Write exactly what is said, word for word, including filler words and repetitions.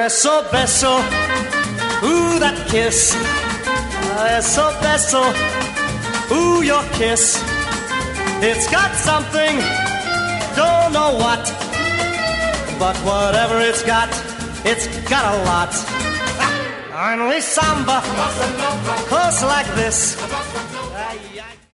Eso beso, ooh, that kiss. Eso beso, ooh, your kiss. It's got something, don't know what, but whatever it's got, it's got a lot. Only samba, close like this.